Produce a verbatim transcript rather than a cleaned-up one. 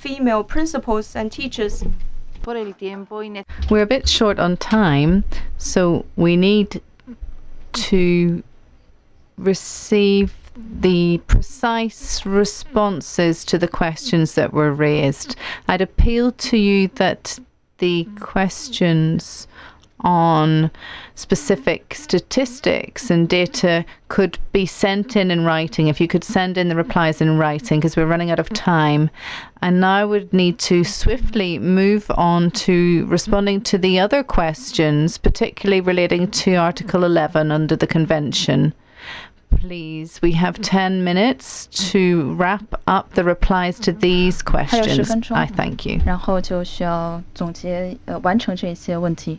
female principals and teachers. We're a bit short on time, so we need to receive the precise responses to the questions that were raised. I'd appeal to you that the questions on specific statistics and data could be sent in in writing. If you could send in the replies in writing, because we're running out of time. And now I would need to swiftly move on to responding to the other questions, particularly relating to Article eleven under the Convention. Please, we have ten minutes to wrap up the replies to these questions. I thank you. 然后就需要总结呃完成这些问题。